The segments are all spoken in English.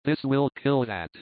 This will kill that.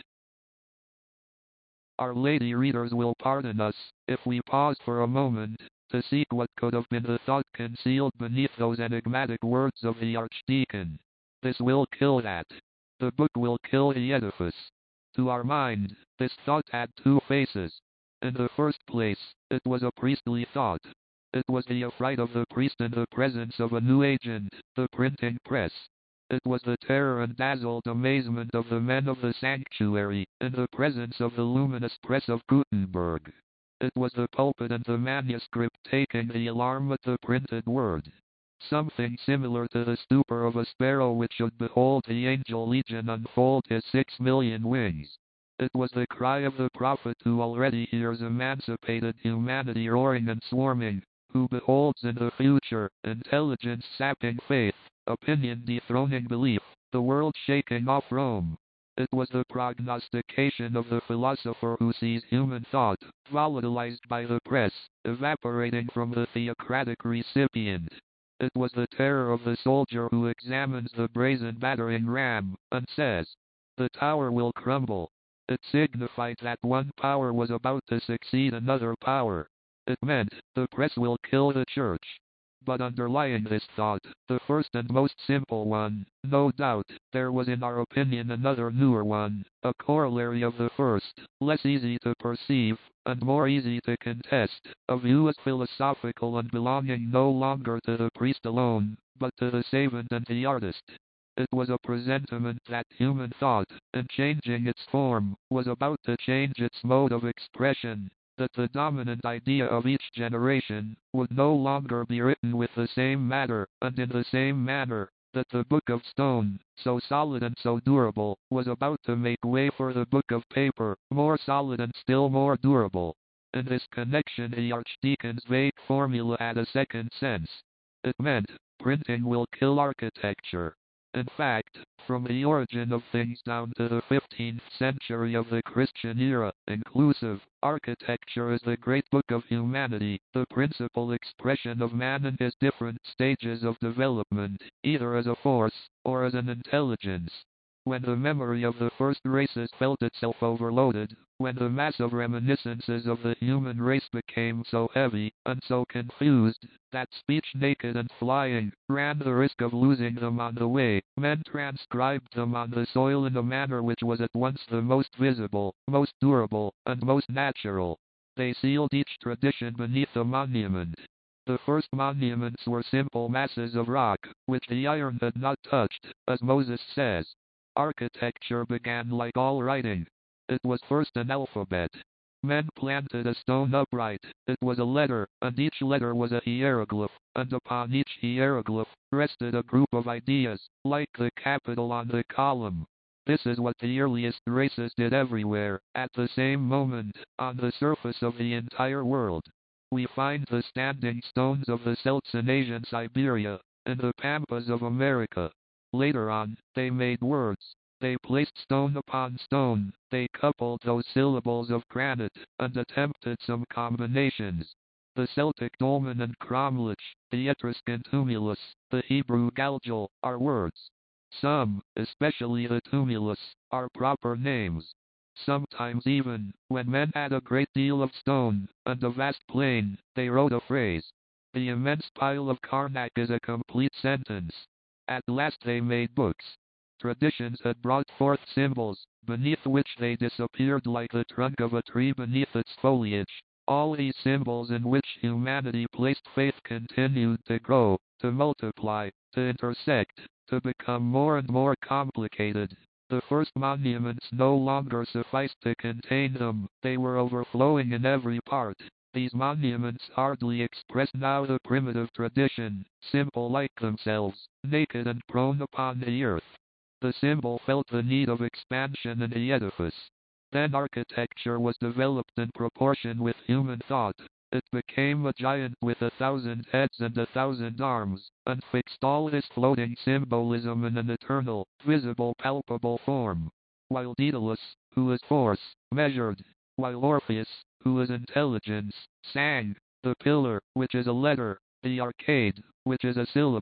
Our lady readers will pardon us if we pause for a moment to seek what could have been the thought concealed beneath those enigmatic words of the Archdeacon. This will kill that. The book will kill the edifice. To our mind, this thought had two faces. In the first place, it was a priestly thought. It was the affright of the priest in the presence of a new agent, the printing press. It was the terror and dazzled amazement of the men of the sanctuary in the presence of the luminous press of Gutenberg. It was the pulpit and the manuscript taking the alarm at the printed word. Something similar to the stupor of a sparrow which should behold the angel legion unfold his 6,000,000 wings. It was the cry of the prophet who already hears emancipated humanity roaring and swarming, who beholds in the future intelligence sapping faith, opinion dethroning belief, the world shaking off Rome. It was the prognostication of the philosopher who sees human thought, volatilized by the press, evaporating from the theocratic recipient. It was the terror of the soldier who examines the brazen battering ram, and says, "The tower will crumble." It signified that one power was about to succeed another power. It meant, the press will kill the church. But underlying this thought, the first and most simple one, no doubt, there was in our opinion another newer one, a corollary of the first, less easy to perceive, and more easy to contest, a view as philosophical and belonging no longer to the priest alone, but to the savant and the artist. It was a presentiment that human thought, in changing its form, was about to change its mode of expression, that the dominant idea of each generation would no longer be written with the same matter and in the same manner, that the book of stone, so solid and so durable, was about to make way for the book of paper, more solid and still more durable. In this connection the Archdeacon's vague formula had a second sense. It meant, printing will kill architecture. In fact, from the origin of things down to the 15th century of the Christian era, inclusive, architecture is the great book of humanity, the principal expression of man in his different stages of development, either as a force, or as an intelligence. When the memory of the first races felt itself overloaded, when the mass of reminiscences of the human race became so heavy, and so confused, that speech naked and flying, ran the risk of losing them on the way, men transcribed them on the soil in a manner which was at once the most visible, most durable, and most natural. They sealed each tradition beneath a monument. The first monuments were simple masses of rock, which the iron had not touched, as Moses says. Architecture began like all writing. It was first an alphabet. Men planted a stone upright. It was a letter, and each letter was a hieroglyph, and upon each hieroglyph rested a group of ideas, like the capital on the column. This is what the earliest races did everywhere, at the same moment, on the surface of the entire world. We find the standing stones of the Celts in Asian Siberia, in the pampas of America. Later on, they made words. They placed stone upon stone, they coupled those syllables of granite, and attempted some combinations. The Celtic dolmen and cromlech, the Etruscan tumulus, the Hebrew galgul, are words. Some, especially the tumulus, are proper names. Sometimes even, when men had a great deal of stone, and a vast plain, they wrote a phrase. The immense pile of Karnak is a complete sentence. At last they made books. Traditions had brought forth symbols, beneath which they disappeared like the trunk of a tree beneath its foliage. All these symbols in which humanity placed faith continued to grow, to multiply, to intersect, to become more and more complicated. The first monuments no longer sufficed to contain them, they were overflowing in every part. These monuments hardly express now the primitive tradition, simple like themselves, naked and prone upon the earth. The symbol felt the need of expansion in the edifice. Then architecture was developed in proportion with human thought. It became a giant with 1,000 heads and 1,000 arms, and fixed all this floating symbolism in an eternal, visible, palpable form. While Daedalus, who is force, measured, while Orpheus, who is intelligence, sang, the pillar, which is a letter, the arcade, which is a syllable,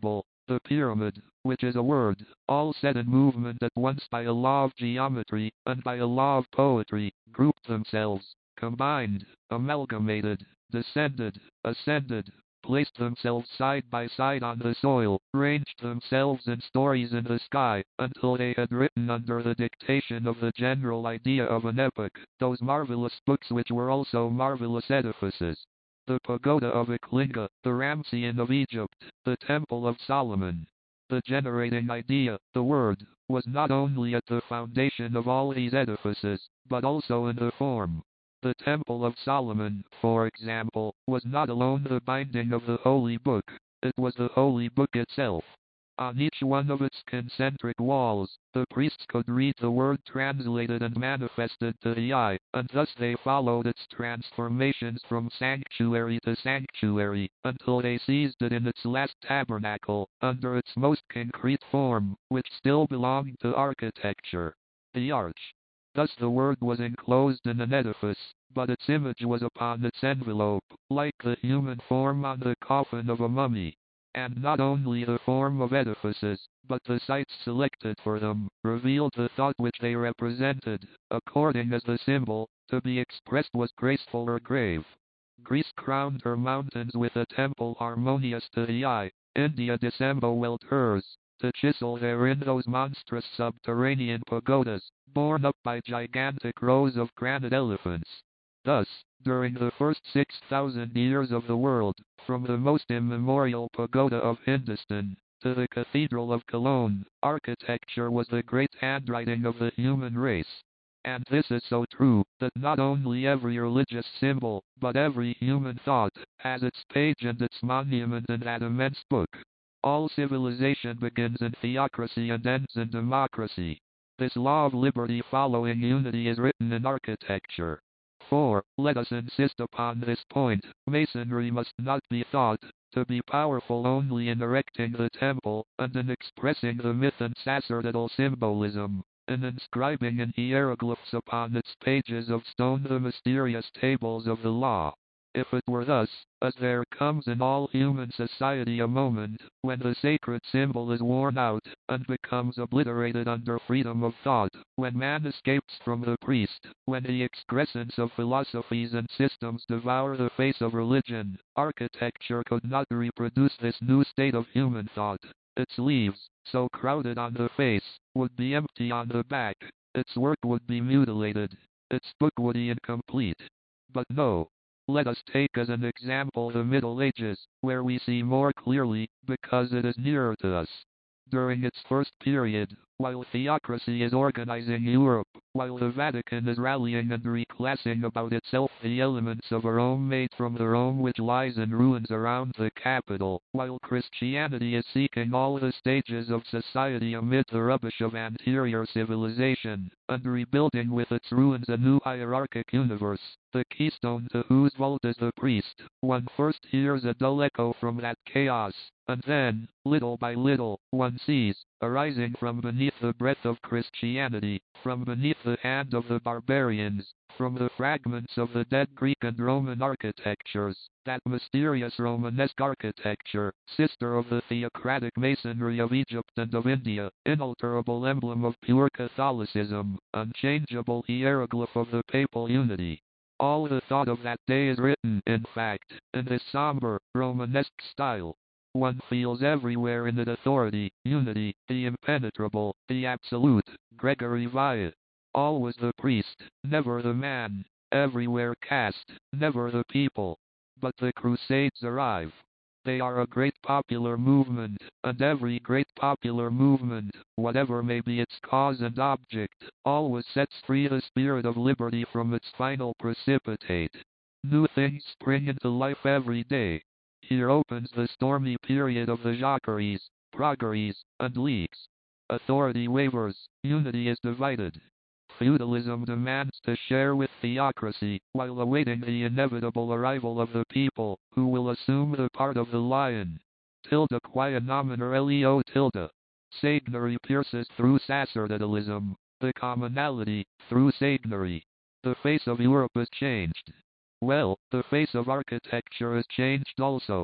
The pyramid, which is a word, all set in movement at once by a law of geometry, and by a law of poetry, grouped themselves, combined, amalgamated, descended, ascended, placed themselves side by side on the soil, ranged themselves in stories in the sky, until they had written under the dictation of the general idea of an epoch, those marvelous books which were also marvelous edifices. The pagoda of Eklinga, the Ramesseum of Egypt, the Temple of Solomon. The generating idea, the Word, was not only at the foundation of all these edifices, but also in the form. The Temple of Solomon, for example, was not alone the binding of the Holy Book, it was the Holy Book itself. On each one of its concentric walls, the priests could read the word translated and manifested to the eye, and thus they followed its transformations from sanctuary to sanctuary, until they seized it in its last tabernacle, under its most concrete form, which still belonged to architecture. The arch. Thus the word was enclosed in an edifice, but its image was upon its envelope, like the human form on the coffin of a mummy. And not only the form of edifices, but the sites selected for them, revealed the thought which they represented, according as the symbol, to be expressed was graceful or grave. Greece crowned her mountains with a temple harmonious to the eye, India disembowelled hers, to chisel therein those monstrous subterranean pagodas, borne up by gigantic rows of granite elephants. Thus, during the first 6,000 years of the world, from the most immemorial pagoda of Hindustan to the Cathedral of Cologne, architecture was the great handwriting of the human race. And this is so true, that not only every religious symbol, but every human thought, has its page and its monument in that immense book. All civilization begins in theocracy and ends in democracy. This law of liberty following unity is written in architecture. For, let us insist upon this point, masonry must not be thought to be powerful only in erecting the temple, and in expressing the myth and sacerdotal symbolism, in inscribing in hieroglyphs upon its pages of stone the mysterious tables of the law. If it were thus, as there comes in all human society a moment, when the sacred symbol is worn out, and becomes obliterated under freedom of thought, when man escapes from the priest, when the excrescence of philosophies and systems devour the face of religion, architecture could not reproduce this new state of human thought. Its leaves, so crowded on the face, would be empty on the back, its work would be mutilated, its book would be incomplete. But no. Let us take as an example the Middle Ages, where we see more clearly, because it is nearer to us. During its first period, while theocracy is organizing Europe, while the Vatican is rallying and reclassing about itself the elements of a Rome made from the Rome which lies in ruins around the capital, while Christianity is seeking all the stages of society amid the rubbish of anterior civilization, and rebuilding with its ruins a new hierarchic universe, the keystone to whose vault is the priest, one first hears a dull echo from that chaos, and then, little by little, one sees, arising from beneath the breath of Christianity, from beneath the hand of the barbarians, from the fragments of the dead Greek and Roman architectures, that mysterious Romanesque architecture, sister of the theocratic masonry of Egypt and of India, inalterable emblem of pure Catholicism, unchangeable hieroglyph of the papal unity. All the thought of that day is written, in fact, in this somber, Romanesque style. One feels everywhere in it authority, unity, the impenetrable, the absolute, Gregory Viat. Always the priest, never the man, everywhere caste, never the people. But the Crusades arrive. They are a great popular movement, and every great popular movement, whatever may be its cause and object, always sets free the spirit of liberty from its final precipitate. New things spring into life every day. Here opens the stormy period of the Jacqueries, Pragueries, and Leagues. Authority wavers, unity is divided. Feudalism demands to share with theocracy, while awaiting the inevitable arrival of the people, who will assume the part of the lion. Tilde quia nominer leo tilde. Sagnery pierces through sacerdotalism, the commonality, through sagnery. The face of Europe is changed. Well, the face of architecture is changed also.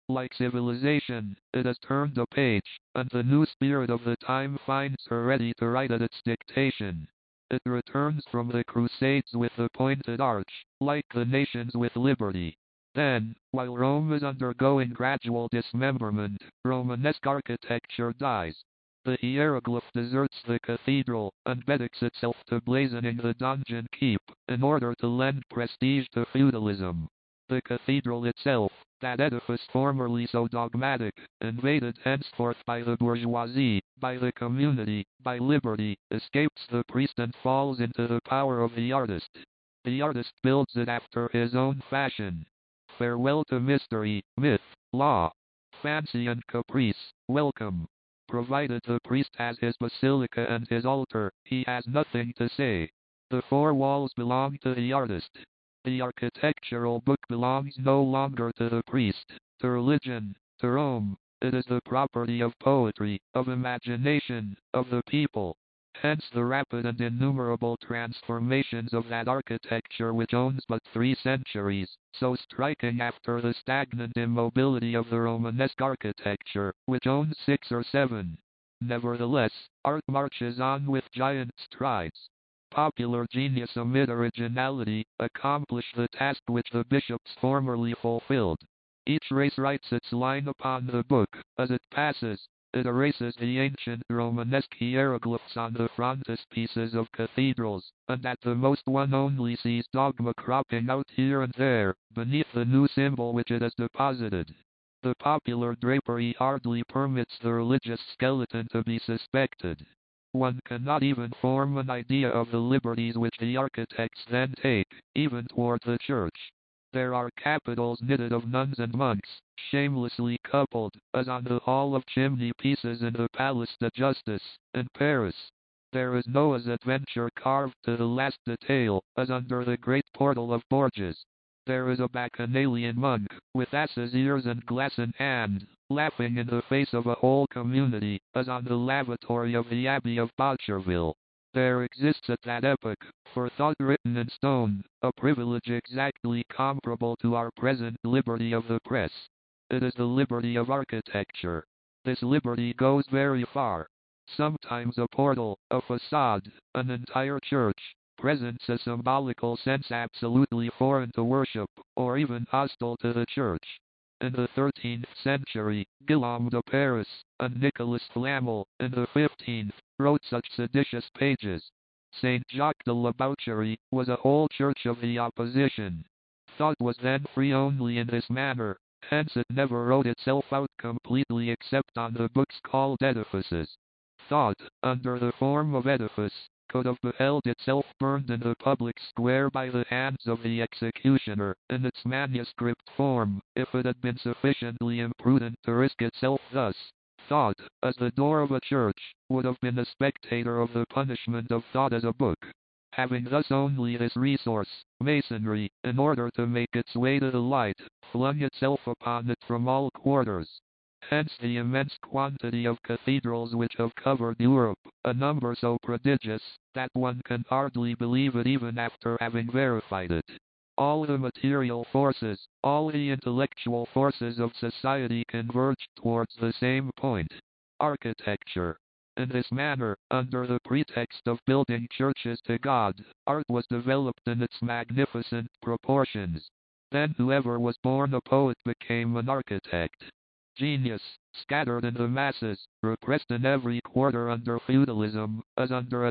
Like civilization, it has turned a page, and the new spirit of the time finds her ready to write at its dictation. It returns from the Crusades with the pointed arch, like the nations with liberty. Then, while Rome is undergoing gradual dismemberment, Romanesque architecture dies. The hieroglyph deserts the cathedral, and bedicks itself to blazoning the donjon keep, in order to lend prestige to feudalism. The cathedral itself, that edifice formerly so dogmatic, invaded henceforth by the bourgeoisie, by the community, by liberty, escapes the priest and falls into the power of the artist. The artist builds it after his own fashion. Farewell to mystery, myth, law, fancy and caprice, welcome. Provided the priest has his basilica and his altar, he has nothing to say. The four walls belong to the artist. The architectural book belongs no longer to the priest, to religion, to Rome. It is the property of poetry, of imagination, of the people. Hence the rapid and innumerable transformations of that architecture which owns but 3 centuries, so striking after the stagnant immobility of the Romanesque architecture, which owns 6 or 7. Nevertheless, art marches on with giant strides. Popular genius amid originality accomplished the task which the bishops formerly fulfilled. Each race writes its line upon the book. As it passes, it erases the ancient Romanesque hieroglyphs on the frontispieces of cathedrals, and at the most one only sees dogma cropping out here and there, beneath the new symbol which it has deposited. The popular drapery hardly permits the religious skeleton to be suspected. One cannot even form an idea of the liberties which the architects then take, even toward the church. There are capitals knitted of nuns and monks, shamelessly coupled, as on the hall of chimney pieces in the Place de Justice, in Paris. There is Noah's adventure carved to the last detail, as under the great portal of Bourges. There is a bacchanalian monk, with ass's ears and glass in hand, laughing in the face of a whole community, as on the lavatory of the Abbey of Boucherville. There exists at that epoch, for thought written in stone, a privilege exactly comparable to our present liberty of the press. It is the liberty of architecture. This liberty goes very far. Sometimes a portal, a facade, an entire church, presents a symbolical sense absolutely foreign to worship, or even hostile to the church. In the 13th century, Guillaume de Paris and Nicolas Flamel, in the 15th, wrote such seditious pages. Saint Jacques de la Boucherie was a whole church of the opposition. Thought was then free only in this manner, hence it never wrote itself out completely except on the books called edifices. Thought, under the form of edifice, could have beheld itself burned in the public square by the hands of the executioner, in its manuscript form, if it had been sufficiently imprudent to risk itself thus. Thought, as the door of a church, would have been a spectator of the punishment of thought as a book. Having thus only this resource, masonry, in order to make its way to the light, flung itself upon it from all quarters. Hence the immense quantity of cathedrals which have covered Europe, a number so prodigious, that one can hardly believe it even after having verified it. All the material forces, all the intellectual forces of society converged towards the same point: architecture. In this manner, under the pretext of building churches to God, art was developed in its magnificent proportions. Then whoever was born a poet became an architect. Genius, scattered in the masses, repressed in every quarter under feudalism, as under a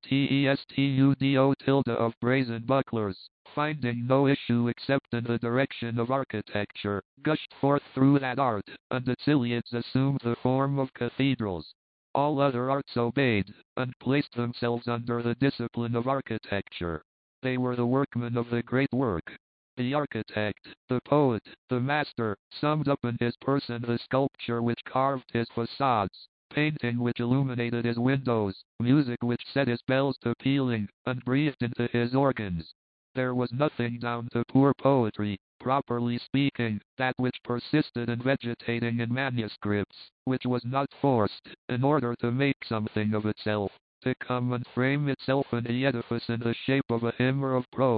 testudo of brazen bucklers, finding no issue except in the direction of architecture, gushed forth through that art, and its iliads assumed the form of cathedrals. All other arts obeyed, and placed themselves under the discipline of architecture. They were the workmen of the great work. The architect, the poet, the master, summed up in his person the sculpture which carved his facades, painting which illuminated his windows, music which set his bells to pealing, and breathed into his organs. There was nothing down to poor poetry, properly speaking, that which persisted in vegetating in manuscripts, which was not forced, in order to make something of itself, to come and frame itself in the edifice in the shape of a hymn or of prose.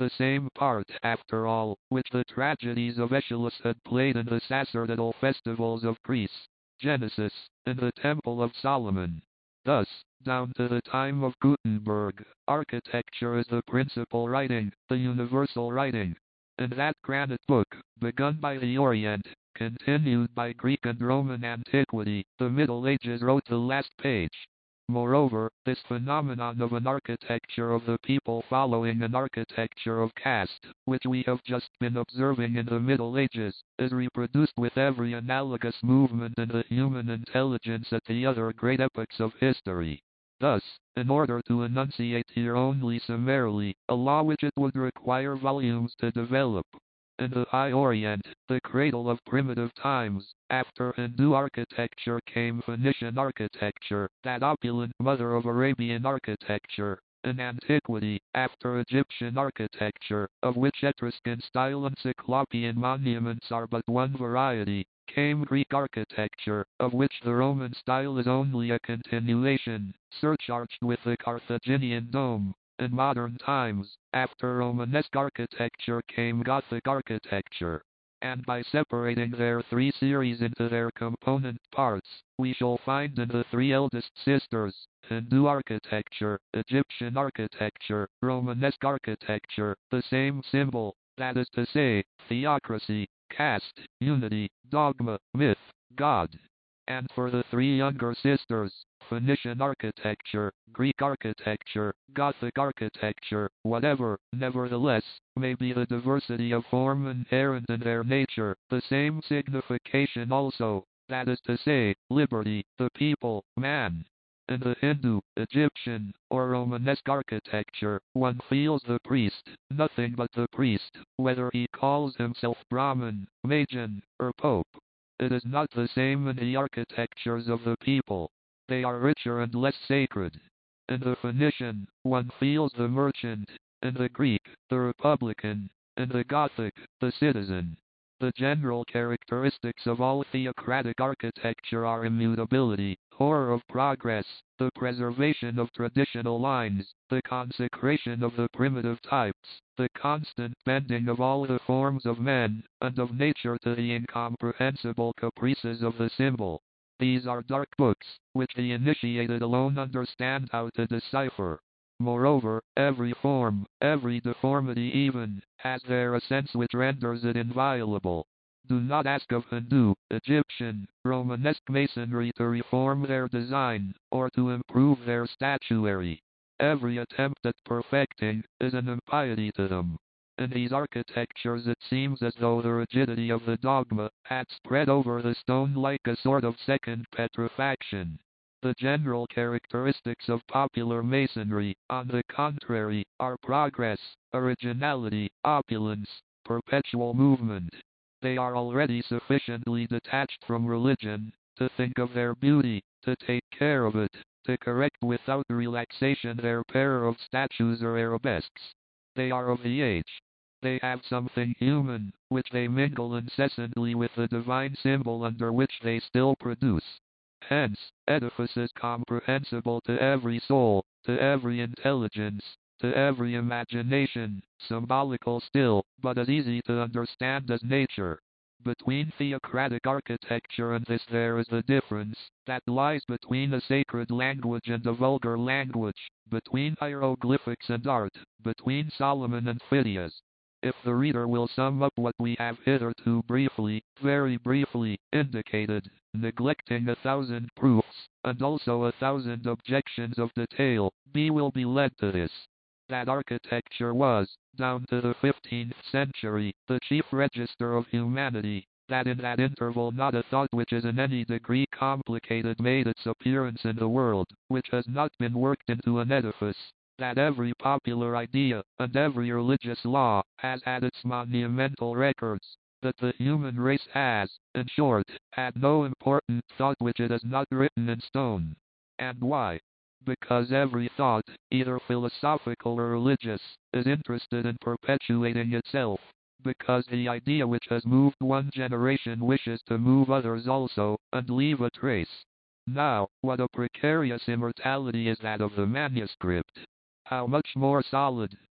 the same part, after all, which the tragedies of Aeschylus had played in the sacerdotal festivals of Greece, Genesis, in the Temple of Solomon. Thus, down to the time of Gutenberg, architecture is the principal writing, the universal writing. In that granite book, begun by the Orient, continued by Greek and Roman antiquity, the Middle Ages wrote the last page. Moreover, this phenomenon of an architecture of the people following an architecture of caste, which we have just been observing in the Middle Ages, is reproduced with every analogous movement in the human intelligence at the other great epochs of history. Thus, in order to enunciate here only summarily, a law which it would require volumes to develop, in the High Orient, the cradle of primitive times, after Hindu architecture came Phoenician architecture, that opulent mother of Arabian architecture. In antiquity, after Egyptian architecture, of which Etruscan-style and Cyclopean monuments are but one variety, came Greek architecture, of which the Roman style is only a continuation, surcharged with the Carthaginian dome. In modern times, after Romanesque architecture came Gothic architecture. And by separating their three series into their component parts, we shall find in the three eldest sisters, Hindu architecture, Egyptian architecture, Romanesque architecture, the same symbol, that is to say, theocracy, caste, unity, dogma, myth, God. And for the three younger sisters, Phoenician architecture, Greek architecture, Gothic architecture, whatever, nevertheless, may be the diversity of form inherent in their nature, the same signification also, that is to say, liberty, the people, man. In the Hindu, Egyptian, or Romanesque architecture, one feels the priest, nothing but the priest, whether he calls himself Brahmin, Majan, or Pope. It is not the same in the architectures of the people. They are richer and less sacred. In the Phoenician, one feels the merchant. In the Greek, the republican. In the Gothic, the citizen. The general characteristics of all theocratic architecture are immutability, horror of progress, the preservation of traditional lines, the consecration of the primitive types, the constant bending of all the forms of men and of nature to the incomprehensible caprices of the symbol. These are dark books, which the initiated alone understand how to decipher. Moreover, every form, every deformity even, has there a sense which renders it inviolable. Do not ask of Hindu, Egyptian, Romanesque masonry to reform their design, or to improve their statuary. Every attempt at perfecting is an impiety to them. In these architectures it seems as though the rigidity of the dogma had spread over the stone like a sort of second petrifaction. The general characteristics of popular masonry, on the contrary, are progress, originality, opulence, perpetual movement. They are already sufficiently detached from religion to think of their beauty, to take care of it, to correct without relaxation their pair of statues or arabesques. They are of the age. They have something human, which they mingle incessantly with the divine symbol under which they still produce. Hence, edifices comprehensible to every soul, to every intelligence, to every imagination, symbolical still, but as easy to understand as nature. Between theocratic architecture and this there is the difference that lies between a sacred language and a vulgar language, between hieroglyphics and art, between Solomon and Phidias. If the reader will sum up what we have hitherto briefly, very briefly, indicated, neglecting 1,000 proofs, and also 1,000 objections of detail, he will be led to this: that architecture was, down to the 15th century, the chief register of humanity, that in that interval not a thought which is in any degree complicated made its appearance in the world, which has not been worked into an edifice, that every popular idea, and every religious law, has had its monumental records, that the human race has, in short, had no important thought which it has not written in stone. And why? Because every thought, either philosophical or religious, is interested in perpetuating itself. Because the idea which has moved one generation wishes to move others also, and leave a trace. Now, what a precarious immortality is that of the manuscript! How much more solid,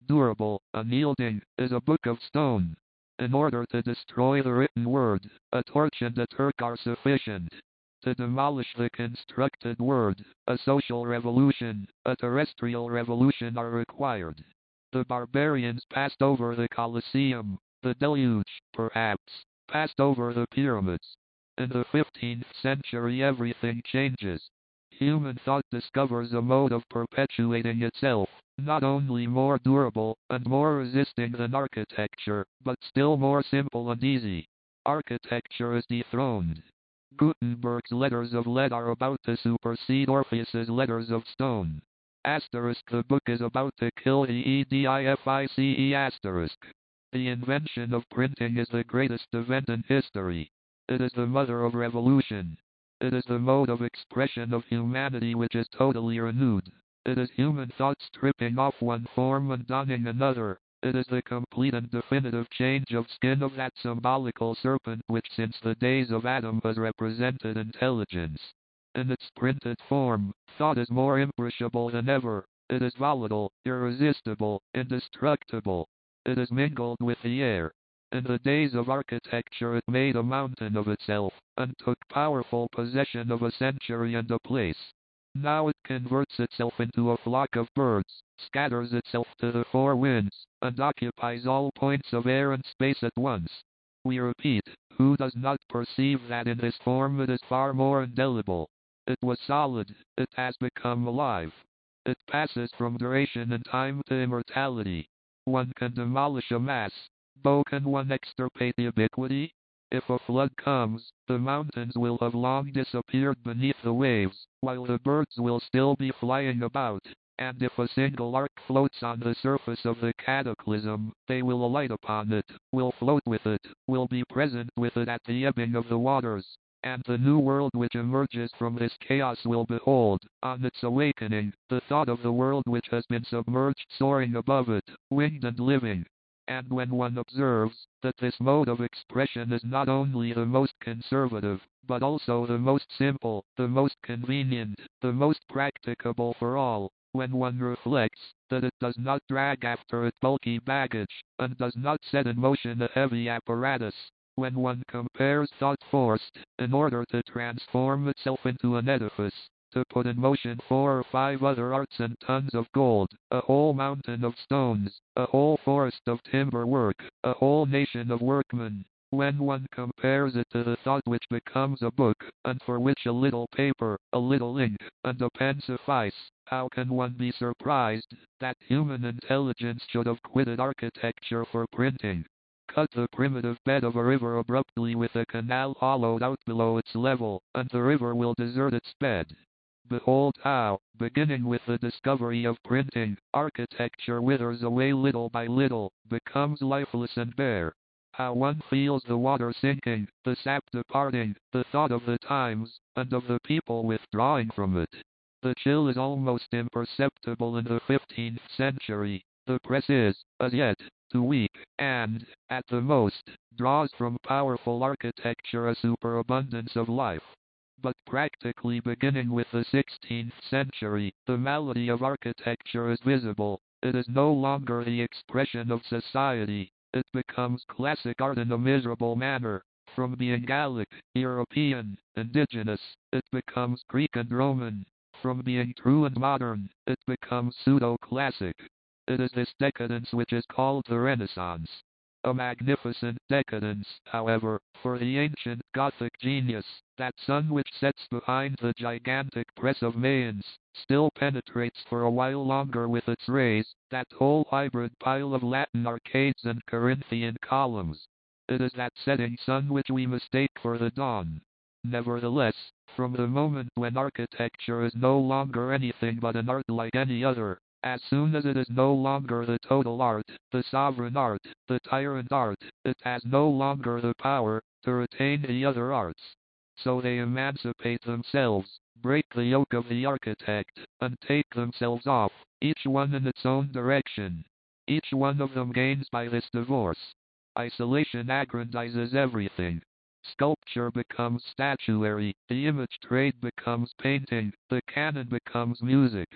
Durable, unyielding, is a book of stone. In order to destroy the written word, a torch and a Turk are sufficient. To demolish the constructed word, a social revolution, a terrestrial revolution are required. The barbarians passed over the Colosseum, the deluge, perhaps, passed over the pyramids. In the 15th century everything changes. Human thought discovers a mode of perpetuating itself, not only more durable and more resisting than architecture, but still more simple and easy. Architecture is dethroned. Gutenberg's letters of lead are about to supersede Orpheus's letters of stone. Asterisk, the book is about to kill the edifice asterisk. The invention of printing is the greatest event in history. It is the mother of revolution. It is the mode of expression of humanity which is totally renewed. It is human thought stripping off one form and donning another. It is the complete and definitive change of skin of that symbolical serpent which since the days of Adam has represented intelligence. In its printed form, thought is more imperishable than ever. It is volatile, irresistible, indestructible. It is mingled with the air. In the days of architecture it made a mountain of itself, and took powerful possession of a century and a place. Now it converts itself into a flock of birds, scatters itself to the four winds, and occupies all points of air and space at once. We repeat, who does not perceive that in this form it is far more indelible? It was solid, it has become alive. It passes from duration and time to immortality. One can demolish a mass, but can one extirpate ubiquity? If a flood comes, the mountains will have long disappeared beneath the waves, while the birds will still be flying about, and if a single ark floats on the surface of the cataclysm, they will alight upon it, will float with it, will be present with it at the ebbing of the waters, and the new world which emerges from this chaos will behold, on its awakening, the thought of the world which has been submerged soaring above it, winged and living. And when one observes that this mode of expression is not only the most conservative, but also the most simple, the most convenient, the most practicable for all, when one reflects that it does not drag after it bulky baggage, and does not set in motion a heavy apparatus, when one compares thought forced, in order to transform itself into an edifice, to put in motion 4 or 5 other arts and tons of gold, a whole mountain of stones, a whole forest of timber work, a whole nation of workmen. When one compares it to the thought which becomes a book, and for which a little paper, a little ink, and a pen suffice, how can one be surprised that human intelligence should have quitted architecture for printing? Cut the primitive bed of a river abruptly with a canal hollowed out below its level, and the river will desert its bed. Behold how, beginning with the discovery of printing, architecture withers away little by little, becomes lifeless and bare. How one feels the water sinking, the sap departing, the thought of the times, and of the people withdrawing from it. The chill is almost imperceptible in the 15th century. The press is, as yet, too weak, and, at the most, draws from powerful architecture a superabundance of life. But practically beginning with the 16th century, the malady of architecture is visible. It is no longer the expression of society. It becomes classic art in a miserable manner. From being Gallic, European, indigenous, it becomes Greek and Roman. From being true and modern, it becomes pseudo-classic. It is this decadence which is called the Renaissance. A magnificent decadence, however, for the ancient Gothic genius, that sun which sets behind the gigantic press of Mayence, still penetrates for a while longer with its rays, that whole hybrid pile of Latin arcades and Corinthian columns. It is that setting sun which we mistake for the dawn. Nevertheless, from the moment when architecture is no longer anything but an art like any other, as soon as it is no longer the total art, the sovereign art, the tyrant art, it has no longer the power to retain the other arts. So they emancipate themselves, break the yoke of the architect, and take themselves off, each one in its own direction. Each one of them gains by this divorce. Isolation aggrandizes everything. Sculpture becomes statuary, the image trade becomes painting, the canon becomes music.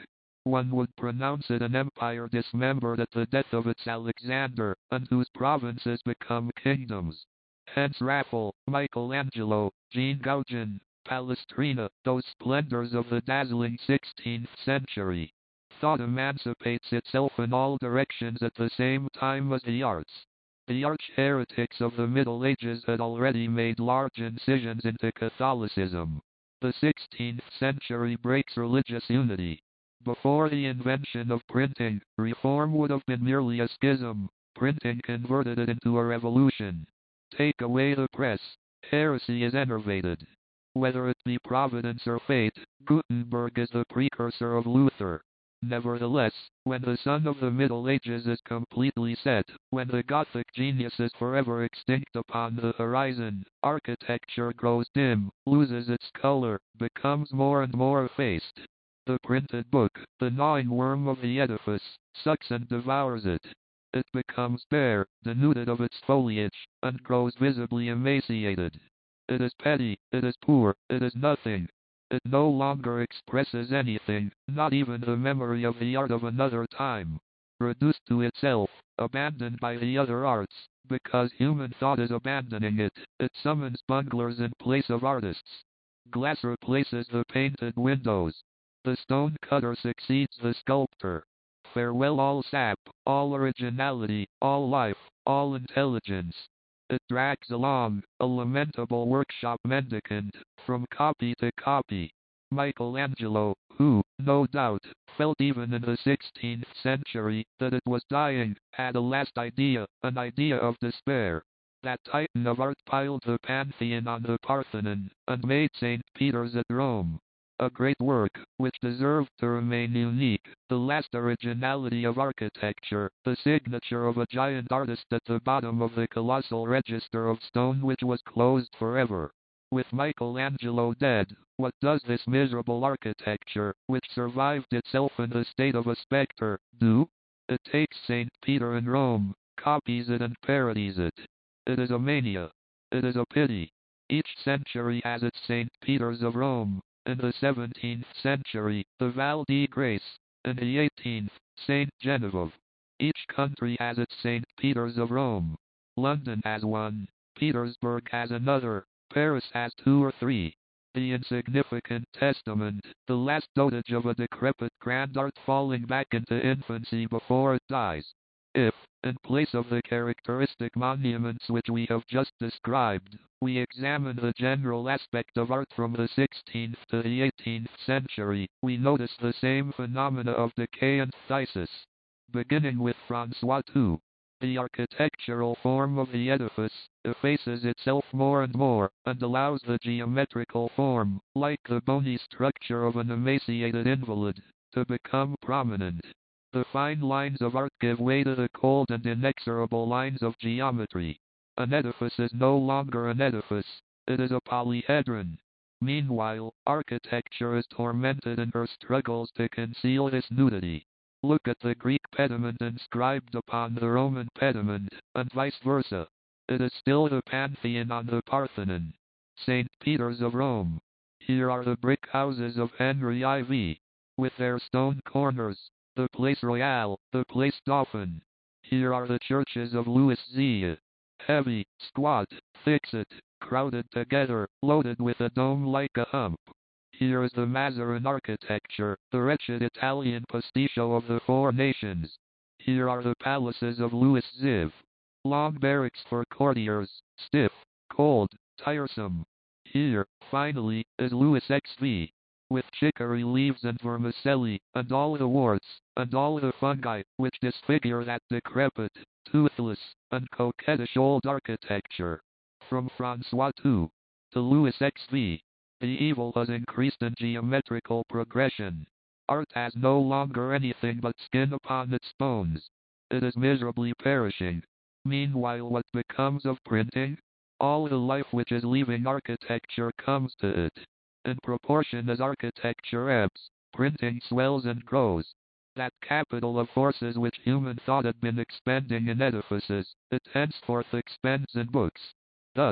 One would pronounce it an empire dismembered at the death of its Alexander, and whose provinces become kingdoms. Hence Raphael, Michelangelo, Jean Gauguin, Palestrina, those splendors of the dazzling 16th century. Thought emancipates itself in all directions at the same time as the arts. The arch-heretics of the Middle Ages had already made large incisions into Catholicism. The 16th century breaks religious unity. Before the invention of printing, reform would have been merely a schism. Printing converted it into a revolution. Take away the press, heresy is enervated. Whether it be providence or fate, Gutenberg is the precursor of Luther. Nevertheless, when the sun of the Middle Ages is completely set, when the Gothic genius is forever extinct upon the horizon, architecture grows dim, loses its color, becomes more and more effaced. The printed book, the gnawing worm of the edifice, sucks and devours it. It becomes bare, denuded of its foliage, and grows visibly emaciated. It is petty, it is poor, it is nothing. It no longer expresses anything, not even the memory of the art of another time. Reduced to itself, abandoned by the other arts, because human thought is abandoning it, it summons bunglers in place of artists. Glass replaces the painted windows. The stone cutter succeeds the sculptor. Farewell all sap, all originality, all life, all intelligence. It drags along, a lamentable workshop mendicant, from copy to copy. Michelangelo, who, no doubt, felt even in the 16th century that it was dying, had a last idea, an idea of despair. That titan of art piled the Pantheon on the Parthenon, and made St. Peter's at Rome. A great work, which deserved to remain unique, the last originality of architecture, the signature of a giant artist at the bottom of the colossal register of stone which was closed forever. With Michelangelo dead, what does this miserable architecture, which survived itself in the state of a spectre, do? It takes St. Peter in Rome, copies it and parodies it. It is a mania. It is a pity. Each century has its St. Peter's of Rome. In the 17th century, the Val di Grace. In the 18th, St. Genevieve. Each country has its St. Peter's of Rome. London has one. Petersburg has another. Paris has two or three. The insignificant testament, the last dotage of a decrepit grand art falling back into infancy before it dies. If, in place of the characteristic monuments which we have just described, we examine the general aspect of art from the 16th to the 18th century, we notice the same phenomena of decay and phthisis. Beginning with François II, the architectural form of the edifice effaces itself more and more, and allows the geometrical form, like the bony structure of an emaciated invalid, to become prominent. The fine lines of art give way to the cold and inexorable lines of geometry. An edifice is no longer an edifice, it is a polyhedron. Meanwhile, architecture is tormented in her struggles to conceal this nudity. Look at the Greek pediment inscribed upon the Roman pediment, and vice versa. It is still the Pantheon on the Parthenon. St. Peter's of Rome. Here are the brick houses of Henry IV, with their stone corners. The Place Royale, the Place Dauphine. Here are the churches of Louis Zia. Heavy, squat, thick-set, crowded together, loaded with a dome like a hump. Here is the Mazarin architecture, the wretched Italian pasticcio of the Four Nations. Here are the palaces of Louis Ziv. Long barracks for courtiers, stiff, cold, tiresome. Here, finally, is Louis XV. With chicory leaves and vermicelli, and all the warts, and all the fungi, which disfigure that decrepit, toothless, and coquettish old architecture. From François II to Louis XV, the evil has increased in geometrical progression. Art has no longer anything but skin upon its bones. It is miserably perishing. Meanwhile, what becomes of printing? All the life which is leaving architecture comes to it. In proportion as architecture ebbs, printing swells and grows. That capital of forces which human thought had been expending in edifices, it henceforth expends in books. Thus,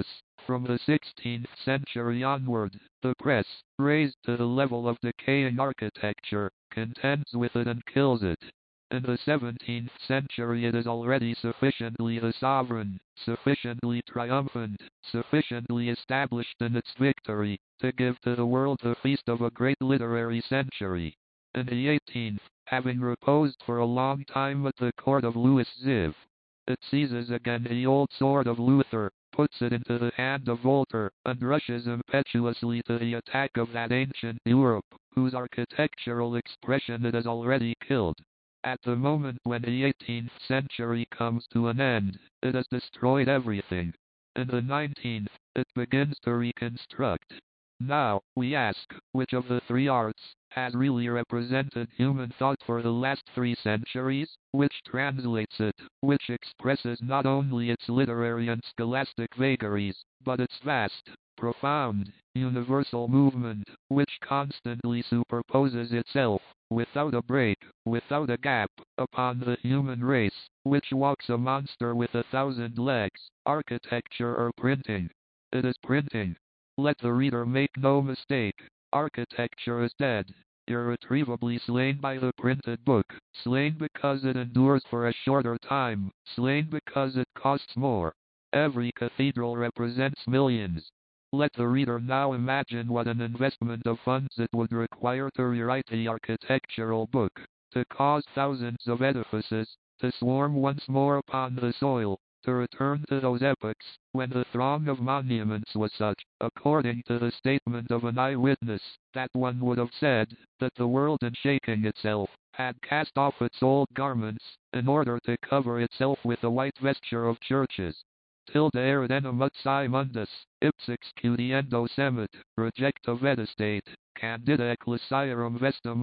From the 16th century onward, the press, raised to the level of decaying architecture, contends with it and kills it. In the 17th century it is already sufficiently the sovereign, sufficiently triumphant, sufficiently established in its victory, to give to the world the feast of a great literary century. In the 18th, having reposed for a long time at the court of Louis Ziv, it seizes again the old sword of Luther, puts it into the hand of Voltaire, and rushes impetuously to the attack of that ancient Europe, whose architectural expression it has already killed. At the moment when the 18th century comes to an end, it has destroyed everything. In the 19th, it begins to reconstruct. Now, we ask, which of the three arts has really represented human thought for the last 3 centuries, which translates it, which expresses not only its literary and scholastic vagaries, but its vast, profound, universal movement, which constantly superposes itself, without a break, without a gap, upon the human race, which walks a monster with 1,000 legs, architecture or printing. It is printing. Let the reader make no mistake. Architecture is dead, irretrievably slain by the printed book, slain because it endures for a shorter time, slain because it costs more. Every cathedral represents millions. Let the reader now imagine what an investment of funds it would require to rewrite the architectural book, to cause thousands of edifices to swarm once more upon the soil, to return to those epochs when the throng of monuments was such, according to the statement of an eyewitness, that one would have said that the world in shaking itself had cast off its old garments in order to cover itself with the white vesture of churches. Tilde erit enim ut mundus, ipsix cudiendo semit, rejecta vedestate, candida ecclesiarum vestum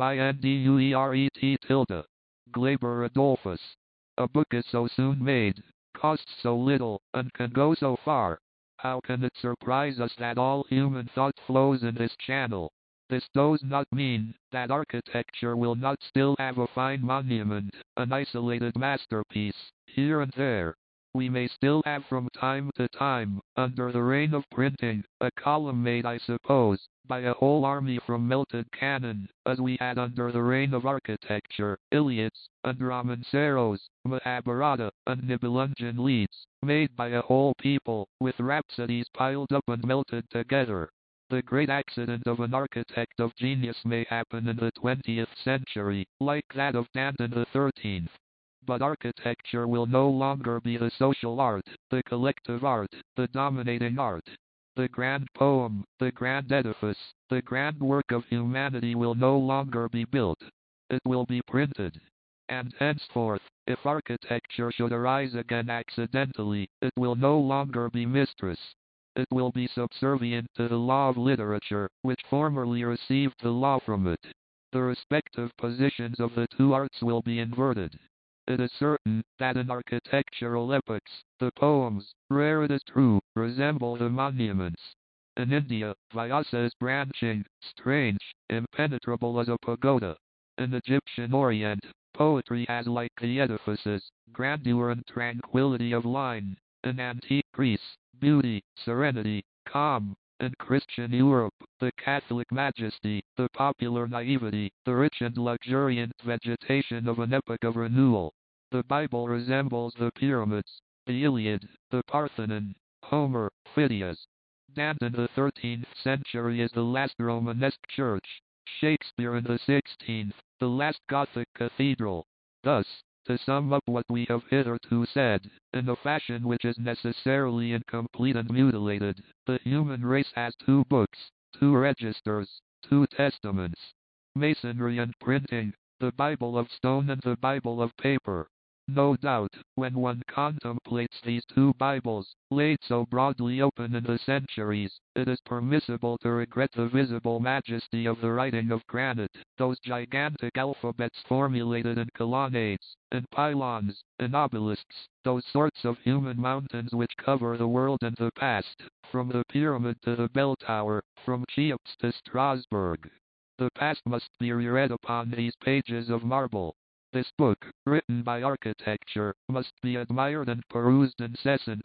indueret tilde. Glaber Adolphus. A book is so soon made, costs so little, and can go so far. How can it surprise us that all human thought flows in this channel? This does not mean that architecture will not still have a fine monument, an isolated masterpiece, here and there. We may still have from time to time, under the reign of printing, a column made, I suppose, by a whole army from melted cannon, as we had under the reign of architecture, Iliads, and Romanceros, Mahabharata, and Nibelungen Lieds, made by a whole people, with rhapsodies piled up and melted together. The great accident of an architect of genius may happen in the 20th century, like that of Danton the 13th. But architecture will no longer be the social art, the collective art, the dominating art. The grand poem, the grand edifice, the grand work of humanity will no longer be built. It will be printed. And henceforth, if architecture should arise again accidentally, it will no longer be mistress. It will be subservient to the law of literature, which formerly received the law from it. The respective positions of the two arts will be inverted. It is certain that in architectural epochs, the poems, rare it is true, resemble the monuments. In India, Vyasa is branching, strange, impenetrable as a pagoda. In Egyptian Orient, poetry has like the edifices, grandeur and tranquility of line. In antique Greece, beauty, serenity, calm. In Christian Europe, the Catholic majesty, the popular naivety, the rich and luxuriant vegetation of an epoch of renewal. The Bible resembles the pyramids, the Iliad, the Parthenon, Homer, Phidias. Danton the 13th century is the last Romanesque church, Shakespeare in the 16th, the last Gothic cathedral. Thus, to sum up what we have hitherto said, in a fashion which is necessarily incomplete and mutilated, the human race has two books, two registers, two testaments. Masonry and printing, the Bible of stone and the Bible of paper. No doubt, when one contemplates these two Bibles, laid so broadly open in the centuries, it is permissible to regret the visible majesty of the writing of granite, those gigantic alphabets formulated in colonnades, in pylons, in obelisks, those sorts of human mountains which cover the world and the past, from the pyramid to the bell tower, from Cheops to Strasbourg. The past must be reread upon these pages of marble. This book, written by architecture, must be admired and perused incessantly.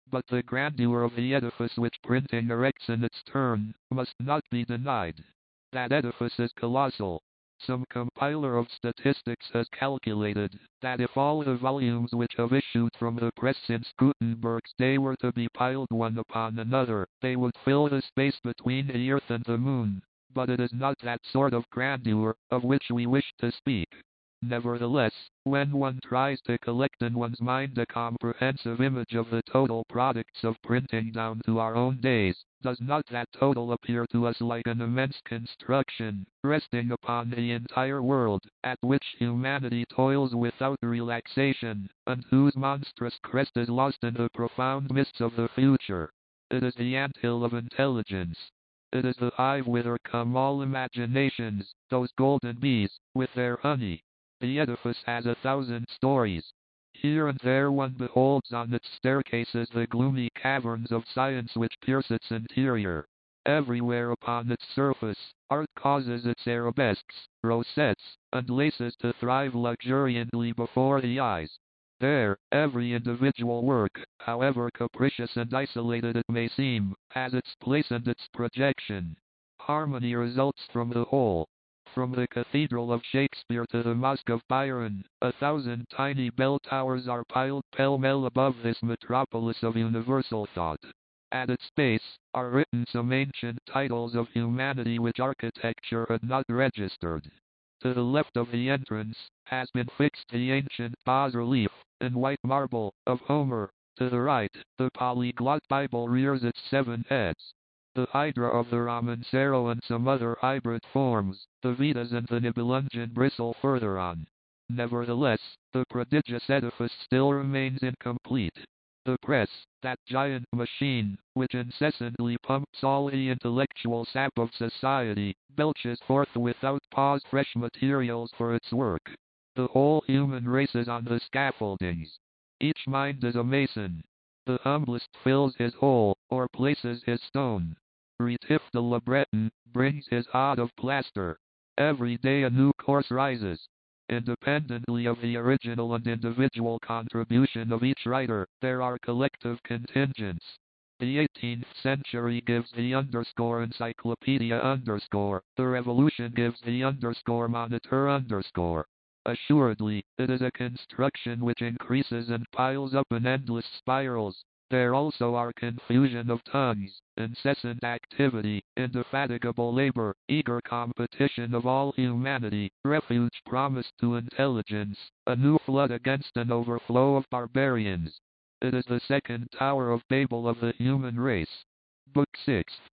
But the grandeur of the edifice which printing erects in its turn must not be denied. That edifice is colossal. Some compiler of statistics has calculated that if all the volumes which have issued from the press since Gutenberg's day were to be piled one upon another, they would fill the space between the earth and the moon. But it is not that sort of grandeur of which we wish to speak. Nevertheless, when one tries to collect in one's mind a comprehensive image of the total products of printing down to our own days, does not that total appear to us like an immense construction, resting upon the entire world, at which humanity toils without relaxation, and whose monstrous crest is lost in the profound mists of the future? It is the anthill of intelligence. It is the hive whither come all imaginations, those golden bees, with their honey. The edifice has 1,000 stories. Here and there one beholds on its staircases the gloomy caverns of science which pierce its interior. Everywhere upon its surface, art causes its arabesques, rosettes, and laces to thrive luxuriantly before the eyes. There, every individual work, however capricious and isolated it may seem, has its place and its projection. Harmony results from the whole. From the Cathedral of Shakespeare to the Mosque of Byron, 1,000 tiny bell towers are piled pell-mell above this metropolis of universal thought. At its base are written some ancient titles of humanity which architecture had not registered. To the left of the entrance has been fixed the ancient bas-relief, in white marble, of Homer. To the right, the polyglot Bible rears its 7 heads. The Hydra of the Romancero and some other hybrid forms, the Vedas and the Nibelungen bristle further on. Nevertheless, the prodigious edifice still remains incomplete. The press, that giant machine, which incessantly pumps all the intellectual sap of society, belches forth without pause fresh materials for its work. The whole human race is on the scaffoldings. Each mind is a mason. The humblest fills his hole, or places his stone. Retief de la Breton brings his hod of plaster. Every day a new course rises. Independently of the original and individual contribution of each writer, there are collective contingents. The 18th century gives the underscore encyclopedia underscore, the revolution gives the underscore monitor underscore. Assuredly, it is a construction which increases and piles up in endless spirals. There also are confusion of tongues, incessant activity, indefatigable labor, eager competition of all humanity, refuge promised to intelligence, a new flood against an overflow of barbarians. It is the second Tower of Babel of the human race. Book 6.